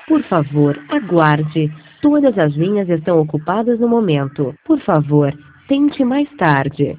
Por favor, aguarde. Todas as linhas estão ocupadas no momento. Por favor, tente mais tarde.